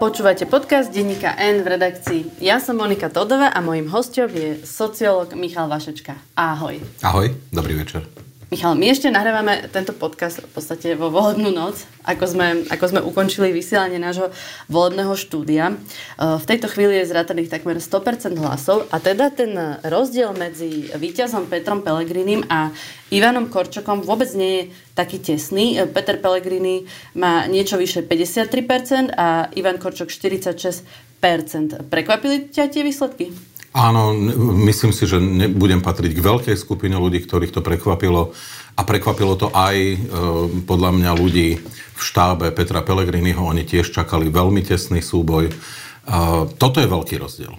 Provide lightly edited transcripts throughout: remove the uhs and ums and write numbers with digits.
Počúvate podcast denníka N v redakcii. Ja som Monika Todová a mojím hosťom je sociológ Michal Vašečka. Ahoj. Ahoj, dobrý večer. Michal, my ešte nahrávame tento podcast v podstate vo volebnú noc, ako sme ukončili vysielanie nášho volebného štúdia. V tejto chvíli je zrátaných takmer 100% hlasov a teda ten rozdiel medzi víťazom Petrom Pellegrinim a Ivanom Korčokom vôbec nie je taký tesný. Peter Pellegrini má niečo vyše 53% a Ivan Korčok 46%. Prekvapili ťa tie výsledky? Áno, myslím si, že nebudem patriť k veľkej skupine ľudí, ktorých to prekvapilo. A prekvapilo to aj podľa mňa ľudí v štábe Petra Pellegriniho. Oni tiež čakali veľmi tesný súboj. Toto je veľký rozdiel.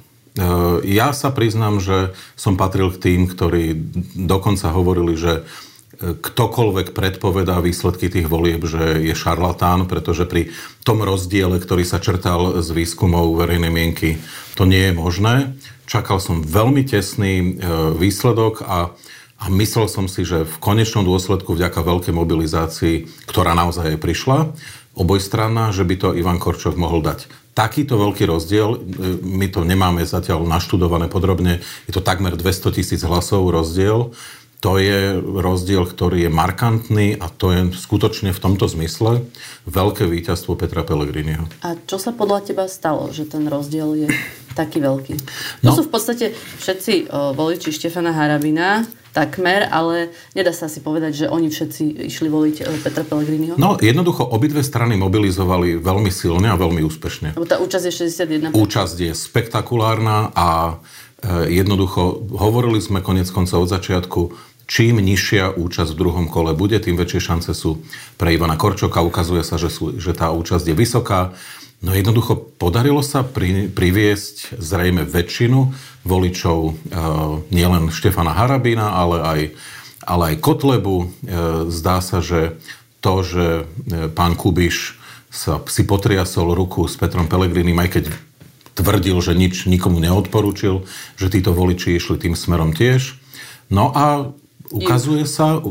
Ja sa priznám, že som patril k tým, ktorí dokonca hovorili, že ktokoľvek predpovedá výsledky tých volieb, že je šarlatán, pretože pri tom rozdiele, ktorý sa črtal z výskumov verejnej mienky, to nie je možné. Čakal som veľmi tesný výsledok a myslel som si, že v konečnom dôsledku vďaka veľkej mobilizácii, ktorá naozaj prišla, obojstranná, že by to Ivan Korčok mohol dať. Takýto veľký rozdiel, my to nemáme zatiaľ naštudované podrobne, je to takmer 200 000 hlasov rozdiel. To je rozdiel, ktorý je markantný a to je skutočne v tomto zmysle veľké víťazstvo Petra Pellegriniho. A čo sa podľa teba stalo, že ten rozdiel je taký veľký? To sú v podstate všetci voliči Štefana Harabina, takmer, ale nedá sa asi povedať, že oni všetci išli voliť Petra Pellegriniho? No, jednoducho obidve strany mobilizovali veľmi silne a veľmi úspešne. Lebo tá účasť je 61%. Účasť je spektakulárna a jednoducho hovorili sme konec konca od začiatku, čím nižšia účasť v druhom kole bude, tým väčšie šance sú pre Ivana Korčoka. Ukazuje sa, že tá účasť je vysoká. No jednoducho podarilo sa priviesť zrejme väčšinu voličov nielen Štefana Harabina, ale aj Kotlebu. Zdá sa, že to, že pán Kubiš si potriasol ruku s Petrom Pellegrinim, aj keď tvrdil, že nič nikomu neodporúčil, že títo voliči išli tým smerom tiež. No a ukazuje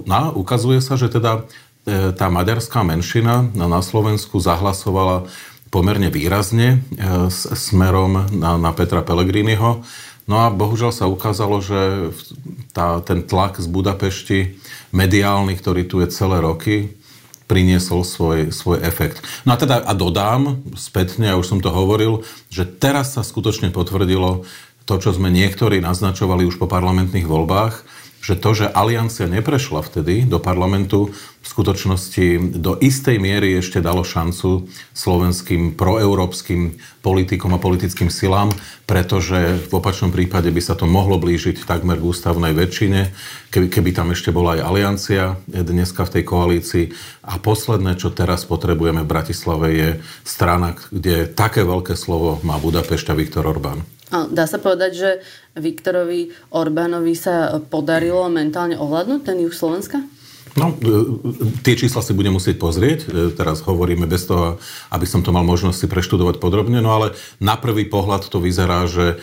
sa, že teda tá maďarská menšina na Slovensku zahlasovala pomerne výrazne smerom na Petra Pellegriniho. No a bohužiaľ sa ukázalo, že ten tlak z Budapešti, mediálny, ktorý tu je celé roky, priniesol svoj efekt. No a teda dodám spätne, ja už som to hovoril, že teraz sa skutočne potvrdilo to, čo sme niektorí naznačovali už po parlamentných voľbách, že to, že Aliancia neprešla vtedy do parlamentu, v skutočnosti do istej miery ešte dalo šancu slovenským proeurópskym politikom a politickým silám, pretože v opačnom prípade by sa to mohlo blížiť takmer k ústavnej väčšine, keby tam ešte bola aj Aliancia dneska v tej koalícii. A posledné, čo teraz potrebujeme v Bratislave, je strana, kde také veľké slovo má Budapešť a Viktor Orbán. Dá sa povedať, že Viktorovi Orbánovi sa podarilo mentálne ovládnuť ten juh Slovenska? No, tie čísla si budem musieť pozrieť. Teraz hovoríme bez toho, aby som to mal možnosť si preštudovať podrobne, no ale na prvý pohľad to vyzerá, že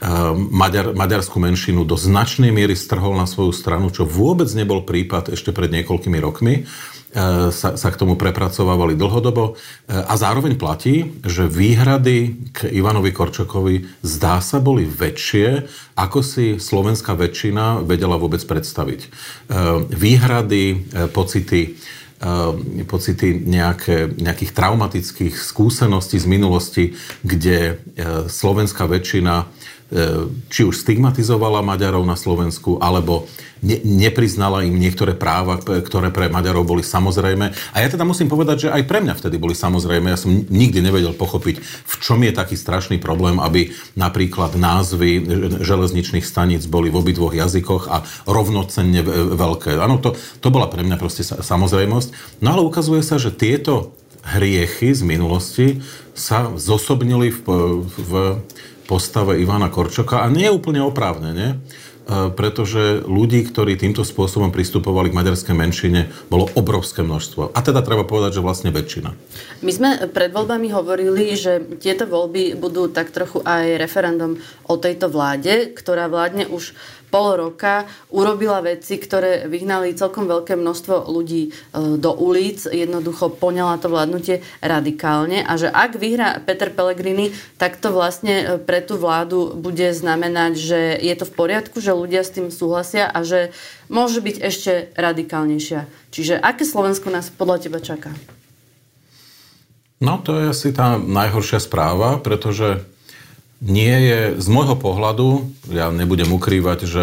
maďarskú menšinu do značnej miery strhol na svoju stranu, čo vôbec nebol prípad ešte pred niekoľkými rokmi. Sa k tomu prepracovávali dlhodobo a zároveň platí, že výhrady k Ivanovi Korčokovi zdá sa boli väčšie, ako si slovenská väčšina vedela vôbec predstaviť. Výhrady, pocity nejakých traumatických skúseností z minulosti, kde slovenská väčšina či už stigmatizovala Maďarov na Slovensku, alebo nepriznala im niektoré práva, ktoré pre Maďarov boli samozrejme. A ja teda musím povedať, že aj pre mňa vtedy boli samozrejme. Ja som nikdy nevedel pochopiť, v čom je taký strašný problém, aby napríklad názvy železničných staníc boli v obidvoch jazykoch a rovnocenne veľké. Áno, to bola pre mňa proste samozrejmosť. No ale ukazuje sa, že tieto hriechy z minulosti sa zosobnili v postave Ivana Korčoka a nie je úplne oprávnene. pretože ľudí, ktorí týmto spôsobom pristupovali k maďarskej menšine, bolo obrovské množstvo. A teda treba povedať, že vlastne väčšina. My sme pred voľbami hovorili, že tieto voľby budú tak trochu aj referendum o tejto vláde, ktorá vládne už pol roka, urobila veci, ktoré vyhnali celkom veľké množstvo ľudí do ulic, jednoducho poňala to vládnutie radikálne a že ak vyhrá Peter Pellegrini, tak to vlastne pre tú vládu bude znamenať, že je to v poriadku, že ľudia s tým súhlasia a že môže byť ešte radikálnejšia. Čiže aké Slovensko nás podľa teba čaká? No, to je asi tá najhoršia správa, pretože nie je, z môjho pohľadu, ja nebudem ukrývať, že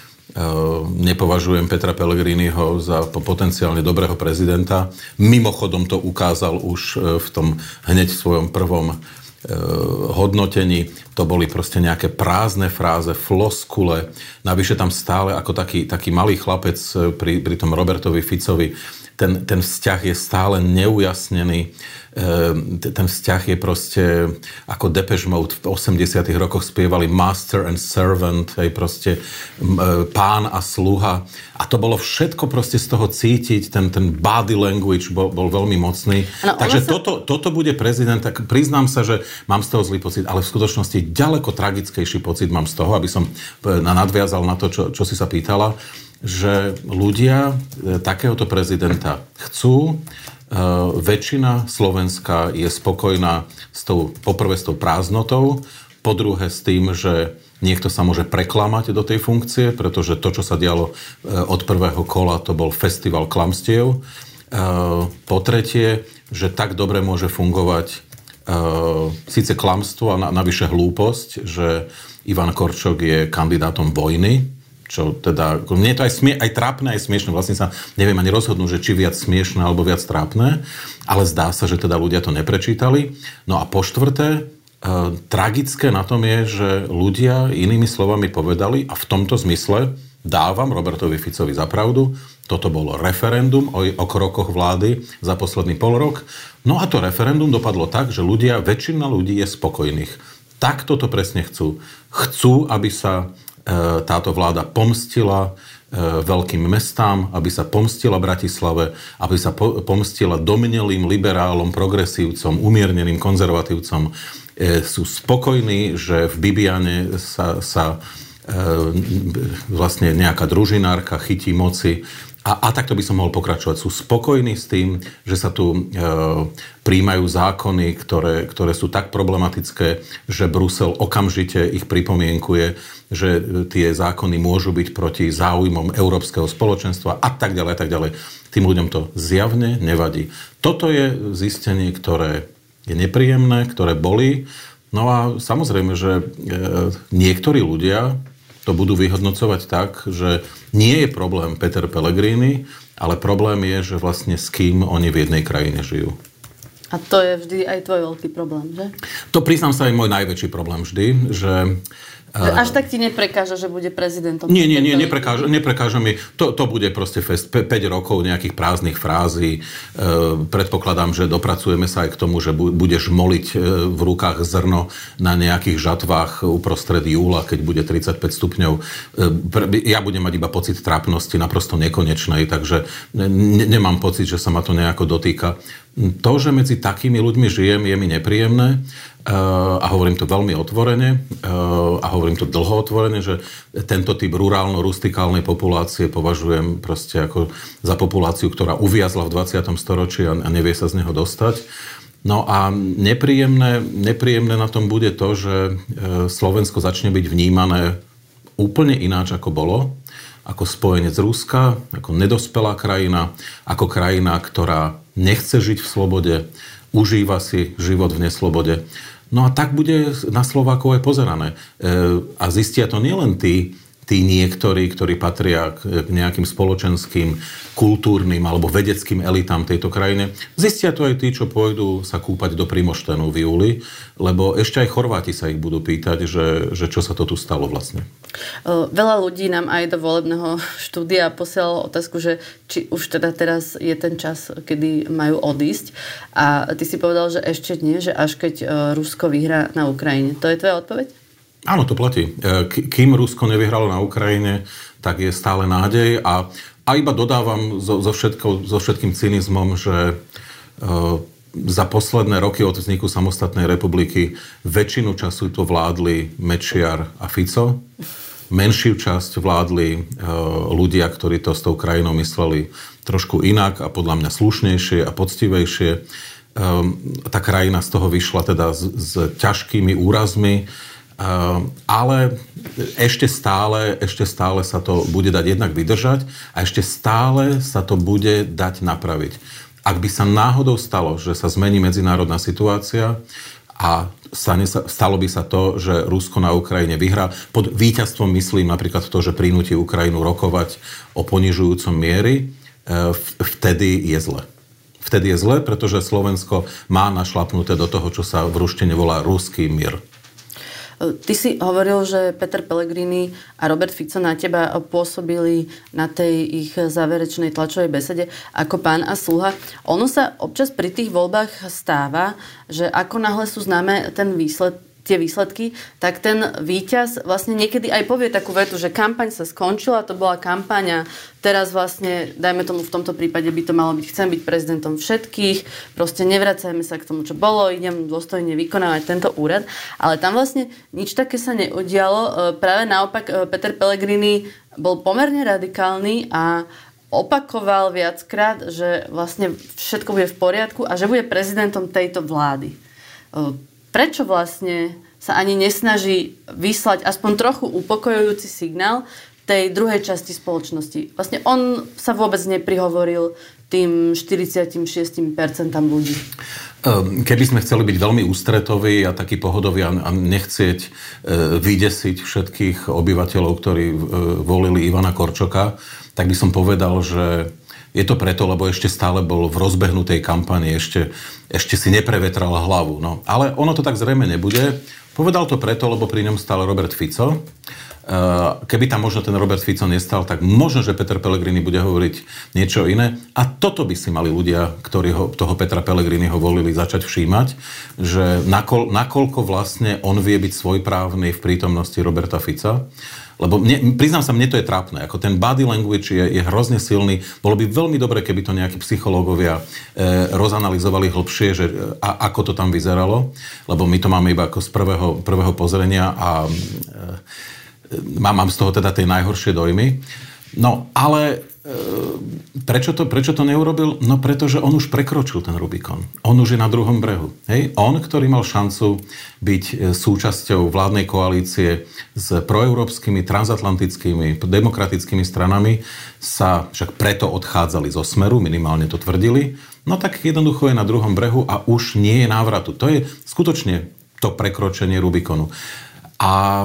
nepovažujem Petra Pellegriniho za potenciálne dobrého prezidenta. Mimochodom to ukázal už v tom hneď v svojom prvom hodnotení. To boli proste nejaké prázdne fráze, floskule. Navyše tam stále ako taký malý chlapec pri tom Robertovi Ficovi. Ten vzťah je stále neujasnený. Ten vzťah je proste ako Depeche Mode v 80. rokoch spievali master and servant, aj proste pán a sluha. A to bolo všetko proste z toho cítiť, ten body language bol veľmi mocný. No, takže toto bude prezident, tak priznám sa, že mám z toho zlý pocit, ale v skutočnosti ďaleko tragickejší pocit mám z toho, aby som nadviazal na to, čo si sa pýtala, že ľudia takéhoto prezidenta chcú. Väčšina Slovenska je spokojná poprvé s tou prázdnotou, po druhé s tým, že niekto sa môže preklamať do tej funkcie, pretože to, čo sa dialo od prvého kola, to bol festival klamstiev. Po tretie, že tak dobre môže fungovať síce klamstvo a navyše hlúposť, že Ivan Korčok je kandidátom vojny, čo teda, mne je to aj trápne, aj smiešné. Vlastne sa neviem ani rozhodnúť, že či viac smiešné alebo viac trápne, ale zdá sa, že teda ľudia to neprečítali. No a po štvrté, tragické na tom je, že ľudia inými slovami povedali, a v tomto zmysle dávam Robertovi Ficovi za pravdu, toto bolo referendum o krokoch vlády za posledný polrok. No a to referendum dopadlo tak, že väčšina ľudí je spokojných. Tak toto presne chcú. Chcú, aby sa táto vláda pomstila veľkým mestám, aby sa pomstila Bratislave, aby sa pomstila dominelým liberálom, progresívcom, umierneným konzervatívcom. Sú spokojní, že v Bibiane sa vlastne nejaká družinárka chytí moci. A takto by som mohol pokračovať. Sú spokojní s tým, že sa tu prijímajú zákony, ktoré sú tak problematické, že Brusel okamžite ich pripomienkuje, že tie zákony môžu byť proti záujmom Európskeho spoločenstva a tak ďalej, a tak ďalej. Tým ľuďom to zjavne nevadí. Toto je zistenie, ktoré je nepríjemné, ktoré bolí. No a samozrejme, že niektorí ľudia to budú vyhodnocovať tak, že nie je problém Peter Pellegrini, ale problém je, že vlastne s kým oni v jednej krajine žijú. A to je vždy aj tvoj veľký problém, že? To priznám sa aj môj najväčší problém vždy, že až tak ti neprekáža, že bude prezidentom? Nie, neprekáža mi. To bude proste fest 5 rokov nejakých prázdnych frází. Predpokladám, že dopracujeme sa aj k tomu, že budeš moliť v rukách zrno na nejakých žatvách uprostred júla, keď bude 35 stupňov. Ja budem mať iba pocit trápnosti naprosto nekonečnej, takže nemám pocit, že sa ma to nejako dotýka. To, že medzi takými ľuďmi žijem, je mi nepríjemné. A hovorím to veľmi otvorene a hovorím to dlho otvorene, že tento typ rurálno-rustikálnej populácie považujem proste ako za populáciu, ktorá uviazla v 20. storočí a nevie sa z neho dostať. No a nepríjemné na tom bude to, že Slovensko začne byť vnímané úplne ináč, ako bolo, ako spojenec Ruska, ako nedospelá krajina, ako krajina, ktorá nechce žiť v slobode, užíva si život v neslobode. No a tak bude na Slovákov aj pozerané. A zistia to nielen tí niektorí, ktorí patria k nejakým spoločenským, kultúrnym alebo vedeckým elitám tejto krajine. Zistia to aj tí, čo pôjdu sa kúpať do Primoštenu v júli, lebo ešte aj Chorváti sa ich budú pýtať, že čo sa to tu stalo vlastne. Veľa ľudí nám aj do volebného štúdia posielalo otázku, že či už teda teraz je ten čas, kedy majú odísť. A ty si povedal, že ešte nie, že až keď Rusko vyhrá na Ukrajine. To je tvoja odpoveď? Áno, to platí. Kým Rusko nevyhralo na Ukrajine, tak je stále nádej a iba dodávam so všetkým cynizmom, že za posledné roky od vzniku samostatnej republiky väčšinu času to vládli Mečiar a Fico. Menšiu časť vládli ľudia, ktorí to s tou krajinou mysleli trošku inak a podľa mňa slušnejšie a poctivejšie. Tá krajina z toho vyšla teda s ťažkými úrazmi, ale ešte stále sa to bude dať jednak vydržať a ešte stále sa to bude dať napraviť. Ak by sa náhodou stalo, že sa zmení medzinárodná situácia a stalo by sa to, že Rusko na Ukrajine vyhrá, pod víťazstvom myslím napríklad to, že prinúti Ukrajinu rokovať o ponižujúcom miery, vtedy je zle. Vtedy je zle, pretože Slovensko má našlapnuté do toho, čo sa v ruštine volá ruský mir. Ty si hovoril, že Peter Pellegrini a Robert Fico na teba pôsobili na tej ich záverečnej tlačovej besede ako pán a sluha. Ono sa občas pri tých voľbách stáva, že ako náhle sú známe tie výsledky, tak ten víťaz vlastne niekedy aj povie takú vetu, že kampaň sa skončila, to bola kampaň a teraz vlastne, dajme tomu v tomto prípade by to malo byť, chcem byť prezidentom všetkých, proste nevracajme sa k tomu, čo bolo, idem dôstojne vykonávať tento úrad, ale tam vlastne nič také sa neudialo. Práve naopak Peter Pellegrini bol pomerne radikálny a opakoval viackrát, že vlastne všetko bude v poriadku a že bude prezidentom tejto vlády. Prečo vlastne sa ani nesnaží vyslať aspoň trochu upokojujúci signál tej druhej časti spoločnosti? Vlastne on sa vôbec neprihovoril tým 46% ľudí. Keby sme chceli byť veľmi ústretoví a taký pohodový a nechcieť vydesiť všetkých obyvateľov, ktorí volili Ivana Korčoka, tak by som povedal, že je to preto, lebo ešte stále bol v rozbehnutej kampani, ešte si neprevetral hlavu. No. Ale ono to tak zrejme nebude. Povedal to preto, lebo pri ňom stál Robert Fico. Keby tam možno ten Robert Fico nestal, tak možno, že Peter Pellegrini bude hovoriť niečo iné. A toto by si mali ľudia, ktorí toho Petra Pellegriniho volili, začať všímať, že nakoľko vlastne on vie byť svojprávny v prítomnosti Roberta Fica. Lebo priznám sa, mne to je trápne. Ako ten body language je hrozne silný. Bolo by veľmi dobre, keby to nejakí psychológovia rozanalizovali hlbšie, že ako to tam vyzeralo. Lebo my to máme iba ako z prvého pozrenia a mám z toho teda tie najhoršie dojmy. No, ale prečo to neurobil? No, pretože on už prekročil ten Rubikon. On už je na druhom brehu. Hej? On, ktorý mal šancu byť súčasťou vládnej koalície s proeurópskymi, transatlantickými, demokratickými stranami, sa však preto odchádzali zo Smeru, minimálne to tvrdili, no tak jednoducho je na druhom brehu a už nie je návratu. To je skutočne to prekročenie Rubikonu. A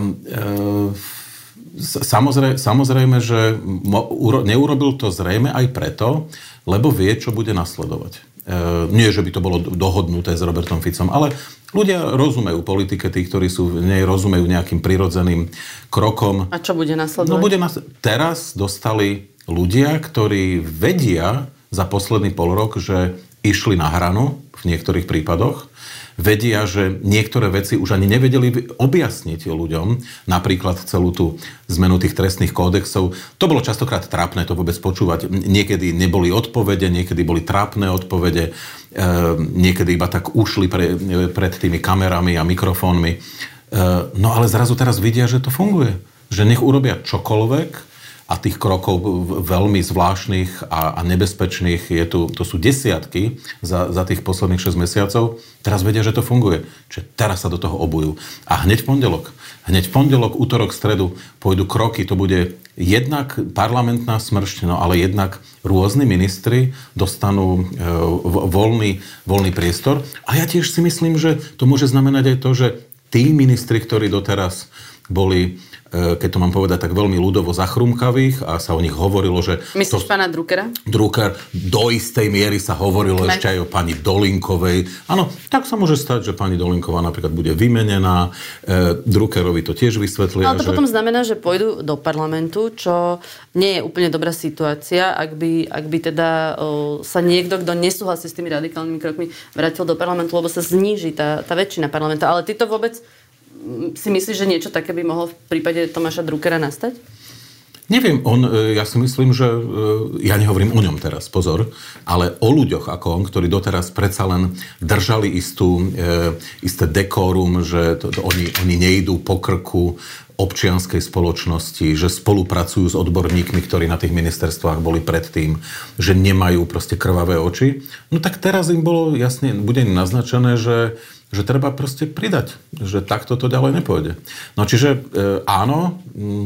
samozrejme, že neurobil to zrejme aj preto, lebo vie, čo bude nasledovať. Nie, že by to bolo dohodnuté s Robertom Ficom, ale ľudia rozumejú politike, tí, ktorí sú v nej, rozumejú nejakým prirodzeným krokom. A čo bude nasledovať? No, teraz dostali ľudia, ktorí vedia za posledný polrok, že išli na hranu v niektorých prípadoch, vedia, že niektoré veci už ani nevedeli objasniť ľuďom, napríklad celú tú zmenu tých trestných kódexov. To bolo častokrát trápne to vôbec počúvať. Niekedy neboli odpovede, niekedy boli trápne odpovede, niekedy iba tak ušli pred tými kamerami a mikrofónmi. No ale zrazu teraz vidia, že to funguje. Že nech urobia čokoľvek, a tých krokov veľmi zvláštnych a nebezpečných to sú desiatky za tých posledných 6 mesiacov. Teraz vedia, že to funguje. Čiže teraz sa do toho obujú. A hneď v pondelok, útorok, stredu pôjdu kroky. To bude jednak parlamentná smršť, no ale jednak rôzni ministri dostanú voľný priestor. A ja tiež si myslím, že to môže znamenať aj to, že tí ministri, ktorí doteraz boli, keď to mám povedať, tak veľmi ľudovo zachrumkavých a sa o nich hovorilo, že... Myslíš pána Druckera? Drucker, do istej miery sa hovorilo ešte aj o pani Dolinkovej. Áno, tak sa môže stať, že pani Dolinková napríklad bude vymenená. Druckerovi to tiež vysvetlia. Ale to potom znamená, že pôjdu do parlamentu, čo nie je úplne dobrá situácia, ak by teda sa niekto, kto nesúhlasí s tými radikálnymi krokmi, vrátil do parlamentu, lebo sa zníži tá väčšina parlamenta. Ale ty to vôbec si myslíš, že niečo také by mohlo v prípade Tomáša Druckera nastať? Neviem, ja si myslím, že ja nehovorím o ňom teraz, pozor, ale o ľuďoch ako on, ktorí doteraz predsa len držali isté dekórum, že oni nejdú po krku občianskej spoločnosti, že spolupracujú s odborníkmi, ktorí na tých ministerstvách boli predtým, že nemajú proste krvavé oči. No tak teraz im bolo jasne, bude naznačené, že treba proste pridať, že takto to ďalej nepôjde. No čiže áno,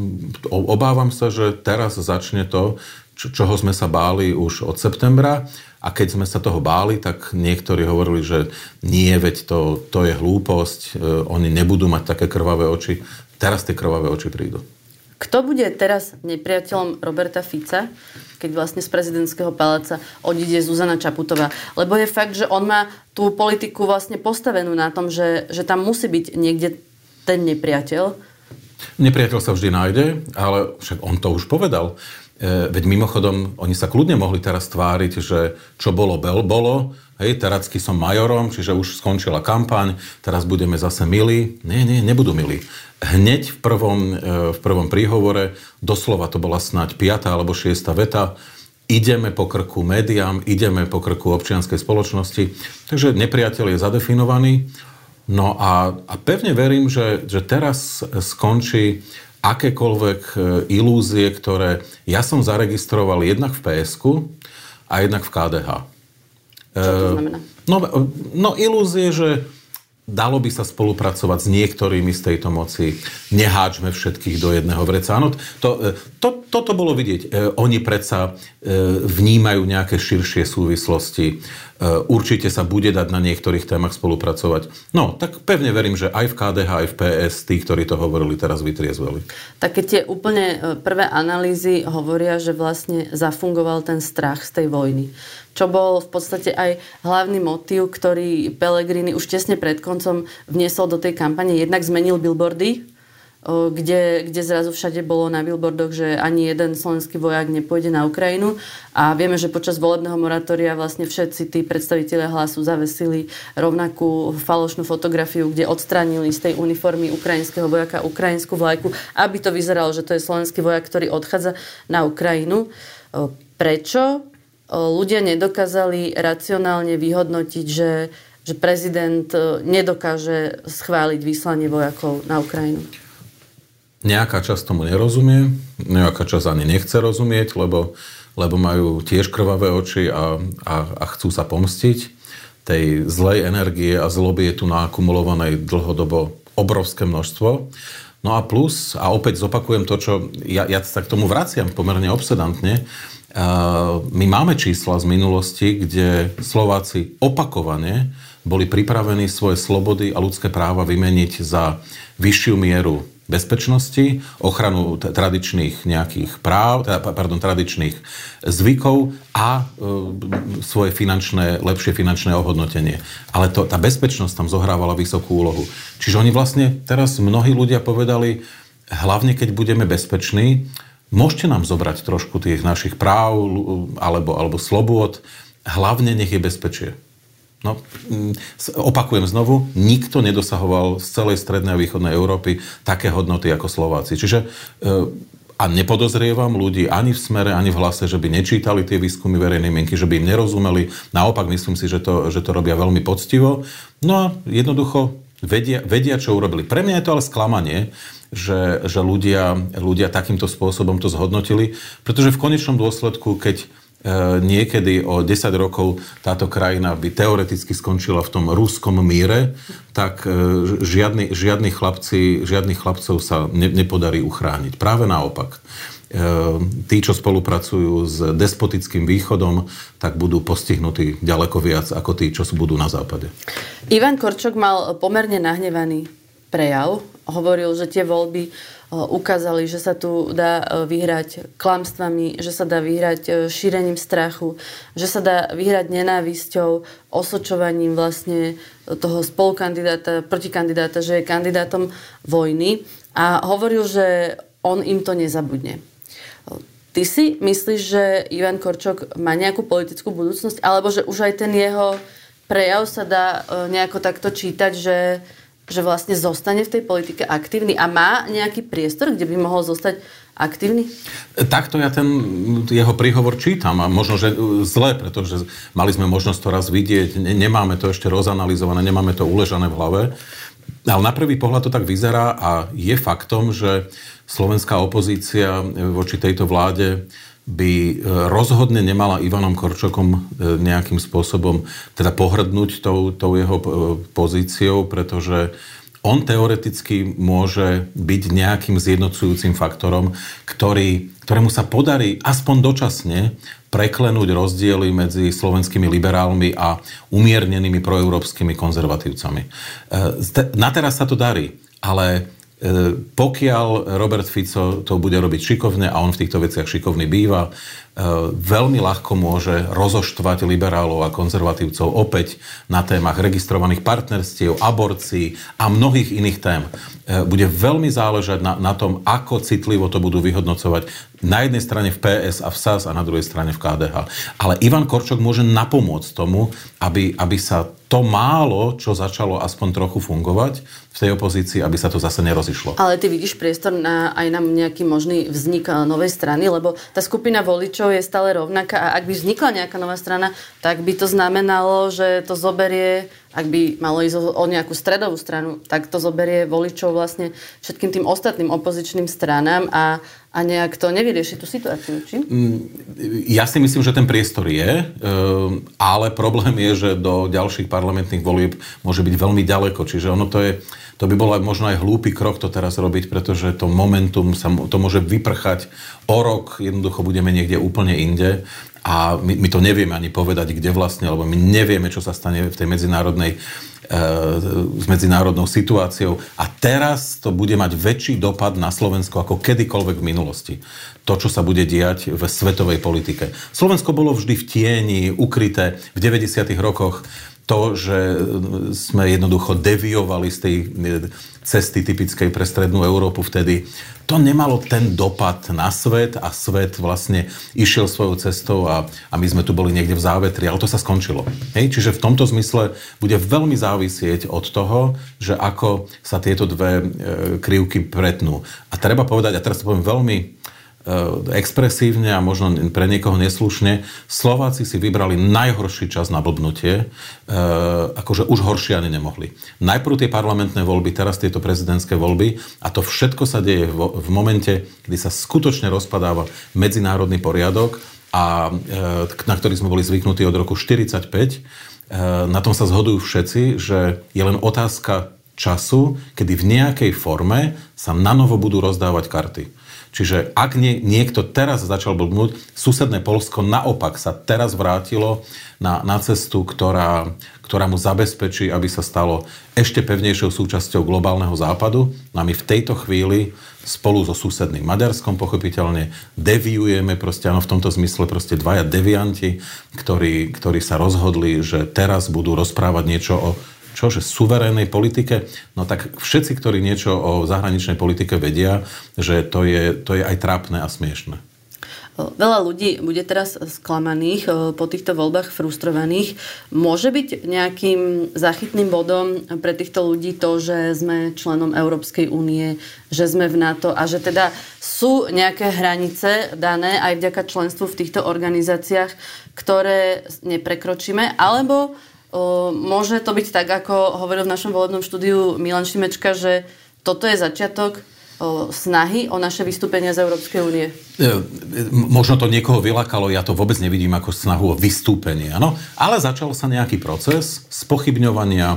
obávam sa, že teraz začne to, čoho sme sa báli už od septembra, a keď sme sa toho báli, tak niektorí hovorili, že nie, veď to je hlúposť, oni nebudú mať také krvavé oči. Teraz tie krvavé oči prídu. Kto bude teraz nepriateľom Roberta Fica, keď vlastne z prezidentského paláca odíde Zuzana Čaputová? Lebo je fakt, že on má tú politiku vlastne postavenú na tom, že tam musí byť niekde ten nepriateľ. Nepriateľ sa vždy nájde, ale však on to už povedal. Veď mimochodom, oni sa kľudne mohli teraz tváriť, že čo bolo, bolo. Hej, teracky som majorom, čiže už skončila kampaň, teraz budeme zase milí. Nie, nebudú milí. Hneď v prvom príhovore, doslova to bola snáď 5. alebo 6. veta, ideme po krku médiám, ideme po krku občianskej spoločnosti. Takže nepriateľ je zadefinovaný. No a pevne verím, že teraz skončí akékoľvek ilúzie, ktoré ja som zaregistroval jednak v PSK a jednak v KDH. Čo to znamená? No ilúzie, že dalo by sa spolupracovať s niektorými z tejto moci. Neháčme všetkých do jedného vreca. Áno, toto bolo vidieť. Oni predsa vnímajú nejaké širšie súvislosti. Určite sa bude dať na niektorých témach spolupracovať. No, tak pevne verím, že aj v KDH, aj v PS tí, ktorí to hovorili, teraz vytriezveli. Tak keď tie úplne prvé analýzy hovoria, že vlastne zafungoval ten strach z tej vojny. Čo bol v podstate aj hlavný motív, ktorý Pellegrini už tesne pred koncom vniesol do tej kampane. Jednak zmenil billboardy, kde zrazu všade bolo na billboardoch, že ani jeden slovenský vojak nepôjde na Ukrajinu. A vieme, že počas volebného moratória vlastne všetci tí predstavitelia Hlasu zavesili rovnakú falošnú fotografiu, kde odstránili z tej uniformy ukrajinského vojaka ukrajinskú vlajku, aby to vyzeralo, že to je slovenský vojak, ktorý odchádza na Ukrajinu. Prečo ľudia nedokázali racionálne vyhodnotiť, že prezident nedokáže schváliť vyslanie vojakov na Ukrajinu? Nejaká časť tomu nerozumie, nejaká časť ani nechce rozumieť, lebo majú tiež krvavé oči a chcú sa pomstiť. Tej zlej energie a zloby je tu nakumulovanej dlhodobo obrovské množstvo. No a plus, a opäť zopakujem to, čo ja sa k tomu vraciam pomerne obsedantne, my máme čísla z minulosti, kde Slováci opakovane boli pripravení svoje slobody a ľudské práva vymeniť za vyššiu mieru bezpečnosti, ochranu tradičných nejakých práv, tradičných zvykov a svoje lepšie finančné ohodnotenie. Ale tá bezpečnosť tam zohrávala vysokú úlohu. Čiže oni vlastne teraz mnohí ľudia povedali, hlavne keď budeme bezpeční, môžete nám zobrať trošku tých našich práv alebo slobôd, hlavne nech je bezpečie. No, opakujem znovu, nikto nedosahoval z celej strednej a východnej Európy také hodnoty ako Slováci. Čiže a nepodozrievam ľudí ani v Smere, ani v Hlase, že by nečítali tie výskumy verejnej mienky, že by im nerozumeli. Naopak myslím si, že to robia veľmi poctivo. No a jednoducho vedia, čo urobili. Pre mňa je to ale sklamanie, že ľudia takýmto spôsobom to zhodnotili, pretože v konečnom dôsledku, keď niekedy o 10 rokov táto krajina by teoreticky skončila v tom ruskom míre, tak žiadnych chlapcov sa nepodarí uchrániť. Práve naopak. Tí, čo spolupracujú s despotickým východom, tak budú postihnutí ďaleko viac ako tí, čo budú na západe. Ivan Korčok mal pomerne nahnevaný prejav. Hovoril, že tie voľby ukázali, že sa tu dá vyhrať klamstvami, že sa dá vyhrať šírením strachu, že sa dá vyhrať nenávisťou, osočovaním vlastne toho spolukandidáta, protikandidáta, že je kandidátom vojny. A hovoril, že on im to nezabudne. Ty si myslíš, že Ivan Korčok má nejakú politickú budúcnosť, alebo že už aj ten jeho prejav sa dá nejako takto čítať, že že vlastne zostane v tej politike aktívny a má nejaký priestor, kde by mohol zostať aktívny? Takto ja ten jeho príhovor čítam a možno, že zle, pretože mali sme možnosť to raz vidieť, nemáme to ešte rozanalizované, nemáme to uležané v hlave, ale na prvý pohľad to tak vyzerá a je faktom, že slovenská opozícia voči tejto vláde by rozhodne nemala Ivanom Korčokom nejakým spôsobom teda pohrdnúť tou jeho pozíciou, pretože on teoreticky môže byť nejakým zjednocujúcim faktorom, ktorému sa podarí aspoň dočasne preklenúť rozdiely medzi slovenskými liberálmi a umiernenými proeurópskymi konzervatívcami. Na teraz sa to darí, ale pokiaľ Robert Fico to bude robiť šikovne a on v týchto veciach šikovný býva, veľmi ľahko môže rozoštvať liberálov a konzervatívcov opäť na témach registrovaných partnerstiev, aborcií a mnohých iných tém. Bude veľmi záležať na tom, ako citlivo to budú vyhodnocovať na jednej strane v PS a v SAS a na druhej strane v KDH. Ale Ivan Korčok môže napomôcť tomu, aby sa to málo, čo začalo aspoň trochu fungovať v tej opozícii, aby sa to zase nerozišlo. Ale ty vidíš priestor aj na nejaký možný vznik novej strany, lebo tá skupina voličov je stále rovnaká a ak by vznikla nejaká nová strana, tak by to znamenalo, že to zoberie, ak by malo ísť o nejakú stredovú stranu, tak to zoberie voličov vlastne všetkým tým ostatným opozičným stranám a nejak to nevyrieši tú situáciu, či? Ja si myslím, že ten priestor je, ale problém je, že do ďalších parlamentných volieb môže byť veľmi ďaleko. Čiže to by bolo možno aj hlúpy krok to teraz robiť, pretože to momentum to môže vyprchať o rok, jednoducho budeme niekde úplne inde. A my to nevieme ani povedať, kde vlastne, lebo my nevieme, čo sa stane v tej s medzinárodnou situáciou. A teraz to bude mať väčší dopad na Slovensko ako kedykoľvek v minulosti. To, čo sa bude diať v svetovej politike. Slovensko bolo vždy v tieni, ukryté v 90. rokoch. To, že sme jednoducho deviovali z tej cesty typickej pre strednú Európu vtedy, to nemalo ten dopad na svet a svet vlastne išiel svojou cestou a my sme tu boli niekde v závetri, ale to sa skončilo. Čiže v tomto zmysle bude veľmi závisieť od toho, že ako sa tieto dve krivky pretnú. A treba povedať, a teraz to poviem veľmi expresívne a možno pre niekoho neslušne, Slováci si vybrali najhorší čas na blbnutie, akože už horšie ani nemohli. Najprv tie parlamentné voľby, teraz tieto prezidentské voľby a to všetko sa deje v momente, kedy sa skutočne rozpadáva medzinárodný poriadok a na ktorý sme boli zvyknutí od roku 1945. Na tom sa zhodujú všetci, že je len otázka času, kedy v nejakej forme sa nanovo budú rozdávať karty. Čiže ak niekto teraz začal blbnúť, susedné Poľsko naopak sa teraz vrátilo na cestu, ktorá mu zabezpečí, aby sa stalo ešte pevnejšou súčasťou globálneho západu. A my v tejto chvíli spolu so susedným Maďarskom pochopiteľne deviujeme, v tomto zmysle dvaja devianti, ktorí sa rozhodli, že teraz budú rozprávať niečo o suverénnej politike, no tak všetci, ktorí niečo o zahraničnej politike vedia, že to je aj trápne a smiešne. Veľa ľudí bude teraz sklamaných, po týchto voľbách frustrovaných. Môže byť nejakým záchytným bodom pre týchto ľudí to, že sme členom Európskej únie, že sme v NATO a že teda sú nejaké hranice dané aj vďaka členstvu v týchto organizáciách, ktoré neprekročíme, alebo môže to byť tak, ako hovoril v našom volebnom štúdiu Milan Šimečka, že toto je začiatok snahy o naše vystúpenie z Európskej únie? Možno to niekoho vylákalo, ja to vôbec nevidím ako snahu o vystúpenie, áno? Ale začal sa nejaký proces spochybňovania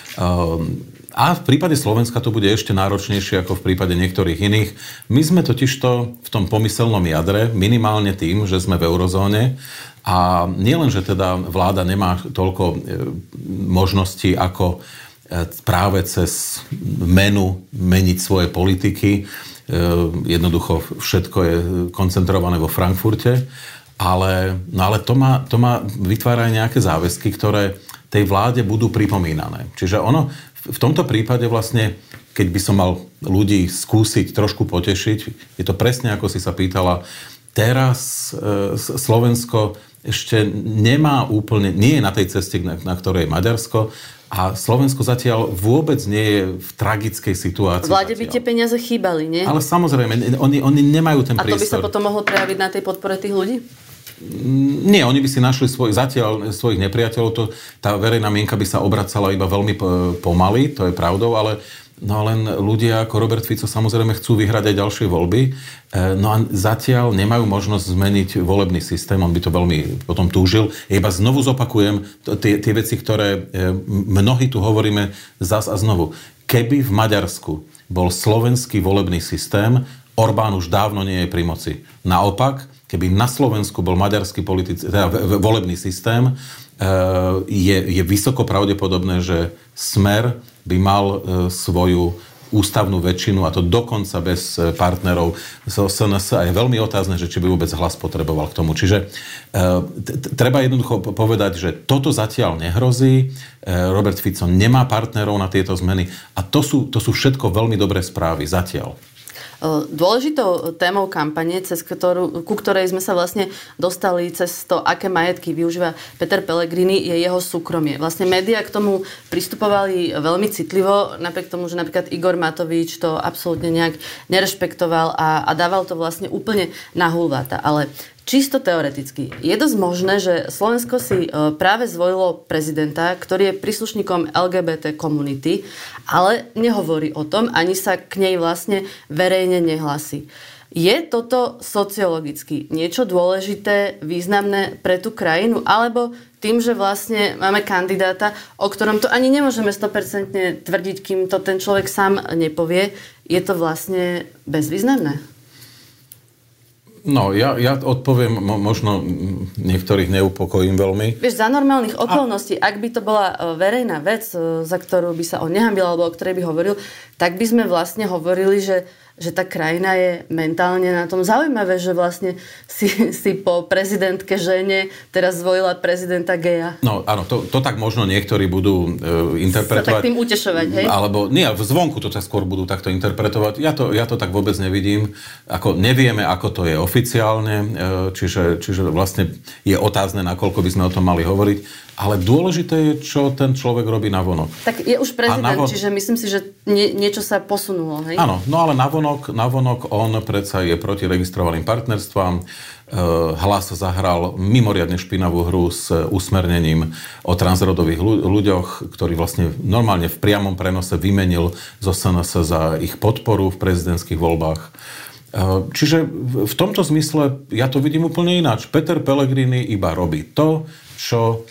a v prípade Slovenska to bude ešte náročnejšie ako v prípade niektorých iných. My sme totižto v tom pomyselnom jadre, minimálne tým, že sme v eurozóne. A nielen, že teda vláda nemá toľko možností, ako práve cez menu meniť svoje politiky. Jednoducho všetko je koncentrované vo Frankfurte. Ale to má vytvára aj nejaké záväzky, ktoré tej vláde budú pripomínané. Čiže ono v tomto prípade vlastne, keď by som mal ľudí skúsiť trošku potešiť, je to presne ako si sa pýtala, teraz Slovensko ešte nemá úplne, nie je na tej ceste, na ktorej je Maďarsko, A Slovensko zatiaľ vôbec nie je v tragickej situácii. Vláde by tie peniaze chýbali, nie? Ale samozrejme, oni nemajú ten priestor. A to by sa potom mohlo prejaviť na tej podpore tých ľudí? Nie, oni by si našli zatiaľ svojich nepriateľov. Tá verejná mienka by sa obracala iba veľmi pomaly, to je pravdou, ale no len ľudia ako Robert Fico samozrejme chcú vyhrať aj ďalšie voľby. No a zatiaľ nemajú možnosť zmeniť volebný systém. On by to veľmi potom túžil. Iba znovu zopakujem tie veci, ktoré mnohí tu hovoríme zas a znovu. Keby v Maďarsku bol slovenský volebný systém, Orbán už dávno nie je pri moci. Naopak, keby na Slovensku bol maďarský volebný systém, je vysoko pravdepodobné, že Smer by mal svoju ústavnú väčšinu, a to dokonca bez partnerov z SNS, a je veľmi otázne, že či by vôbec Hlas potreboval k tomu. Čiže treba jednoducho povedať, že toto zatiaľ nehrozí. Robert Fico nemá partnerov na tieto zmeny a to sú všetko veľmi dobré správy zatiaľ. Dôležitou témou kampane, ku ktorej sme sa vlastne dostali cez to, aké majetky využíva Peter Pellegrini, je jeho súkromie. Vlastne médiá k tomu pristupovali veľmi citlivo, napriek tomu, že napríklad Igor Matovič to absolútne nejak nerešpektoval a dával to vlastne úplne na hulváta. Ale čisto teoreticky, je dosť možné, že Slovensko si práve zvolilo prezidenta, ktorý je príslušníkom LGBT komunity, ale nehovorí o tom, ani sa k nej vlastne verejne nehlasí. Je toto sociologicky niečo dôležité, významné pre tú krajinu, alebo tým, že vlastne máme kandidáta, o ktorom to ani nemôžeme 100% tvrdiť, kým to ten človek sám nepovie, je to vlastne bezvýznamné? No, ja odpoviem, možno niektorých neupokojím veľmi. Vieš, za normálnych okolností, ak by to bola verejná vec, za ktorú by sa on nehanbil, alebo o ktorej by hovoril, tak by sme vlastne hovorili, že tá krajina je mentálne na tom zaujímavé, že vlastne si po prezidentke žene teraz zvolila prezidenta geja. No áno, to tak možno niektorí budú interpretovať. Sa tak tým utešovať, hej? Alebo nie, zvonku to skôr budú takto interpretovať. Ja to tak vôbec nevidím. Nevieme, ako to je oficiálne, čiže vlastne je otázne, nakoľko by sme o tom mali hovoriť. Ale dôležité je, čo ten človek robí navonok. Tak je už prezident, čiže myslím si, že niečo sa posunulo, hej? Áno, no ale navonok on predsa je proti registrovaným partnerstvám. Hlas zahral mimoriadne špinavú hru s usmernením o transrodových ľuďoch, ktorý vlastne normálne v priamom prenose vymenil zo SNS za ich podporu v prezidentských voľbách. Čiže v tomto zmysle ja to vidím úplne ináč. Peter Pellegrini iba robí to, čo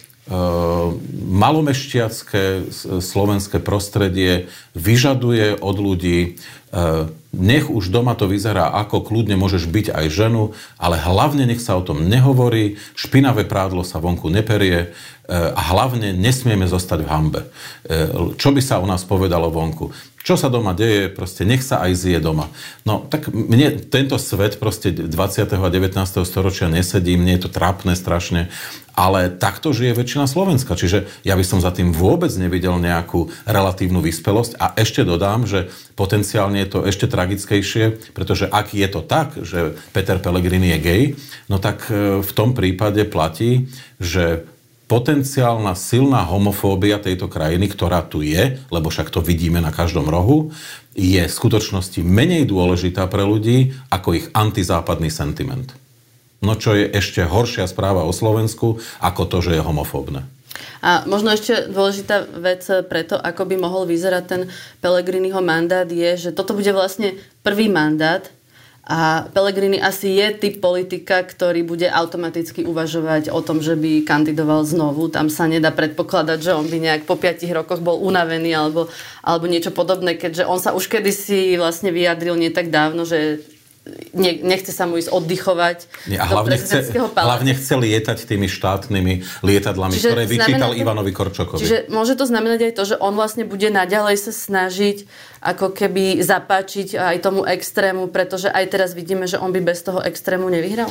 malomešťacké slovenské prostredie vyžaduje od ľudí. Nech už doma to vyzerá ako, kľudne môžeš byť aj ženu, ale hlavne nech sa o tom nehovorí, špinavé prádlo sa vonku neperie a hlavne nesmieme zostať v hanbe. Čo by sa u nás povedalo vonku? Čo sa doma deje, proste nech sa aj zje doma. No, tak mne tento svet proste 20. a 19. storočia nesedí, mne je to trápne strašne, ale takto žije väčšina Slovenska. Čiže ja by som za tým vôbec nevidel nejakú relatívnu vyspelosť a ešte dodám, že potenciálne je to ešte tragickejšie, pretože ak je to tak, že Peter Pellegrini je gej, no tak v tom prípade platí, že potenciálna silná homofóbia tejto krajiny, ktorá tu je, lebo však to vidíme na každom rohu, je v skutočnosti menej dôležitá pre ľudí ako ich antizápadný sentiment. No čo je ešte horšia správa o Slovensku, ako to, že je homofóbne. A možno ešte dôležitá vec preto, ako by mohol vyzerať ten Pellegriniho mandát, je, že toto bude vlastne prvý mandát a Pellegrini asi je typ politika, ktorý bude automaticky uvažovať o tom, že by kandidoval znovu. Tam sa nedá predpokladať, že on by nejak po 5 rokoch bol unavený alebo niečo podobné, keďže on sa už kedysi vlastne vyjadril nie tak dávno, že nechce sa mu ísť oddychovať do prezidentského paláca. Hlavne chce lietať tými štátnymi lietadlami, ktoré vyčítal Ivanovi Korčokovi. Čiže môže to znamenať aj to, že on vlastne bude naďalej sa snažiť ako keby zapáčiť aj tomu extrému, pretože aj teraz vidíme, že on by bez toho extrému nevyhral?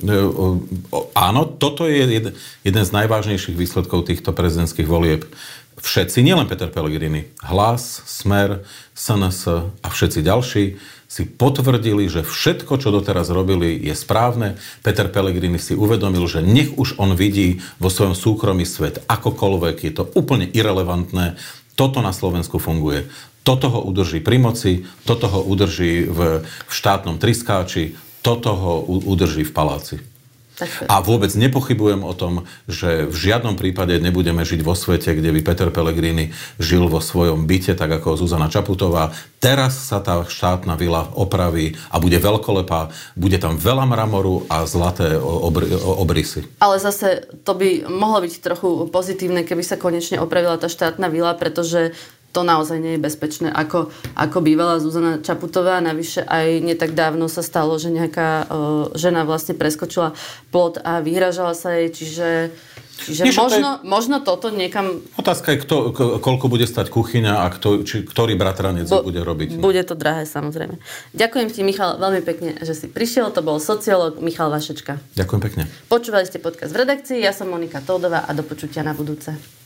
Áno, toto je jeden z najvážnejších výsledkov týchto prezidentských volieb. Všetci, nielen Peter Pellegrini, Hlas, Smer, SNS a všetci ďalší si potvrdili, že všetko, čo doteraz robili, je správne. Peter Pellegrini si uvedomil, že nech už on vidí vo svojom súkromí svet akokoľvek, je to úplne irelevantné. Toto na Slovensku funguje. Toto ho udrží pri moci, toto ho udrží v štátnom triskáči, toto ho udrží v paláci. A vôbec nepochybujem o tom, že v žiadnom prípade nebudeme žiť vo svete, kde by Peter Pellegrini žil vo svojom byte, tak ako Zuzana Čaputová. Teraz sa tá štátna vila opraví a bude veľkolepá, bude tam veľa mramoru a zlaté obrysy. Ale zase to by mohlo byť trochu pozitívne, keby sa konečne opravila tá štátna vila, pretože to naozaj nie je bezpečné, ako bývala Zuzana Čaputová. Navyše aj netak dávno sa stalo, že nejaká žena vlastne preskočila plot a vyhražala sa jej, čiže možno toto niekam... Otázka je, koľko bude stať kuchyňa a ktorý bratranec bude robiť. Bude to drahé, samozrejme. Ďakujem ti, Michal, veľmi pekne, že si prišiel. To bol sociológ Michal Vašečka. Ďakujem pekne. Počúvali ste podcast v redakcii. Ja som Monika Toldová a do počutia na budúce.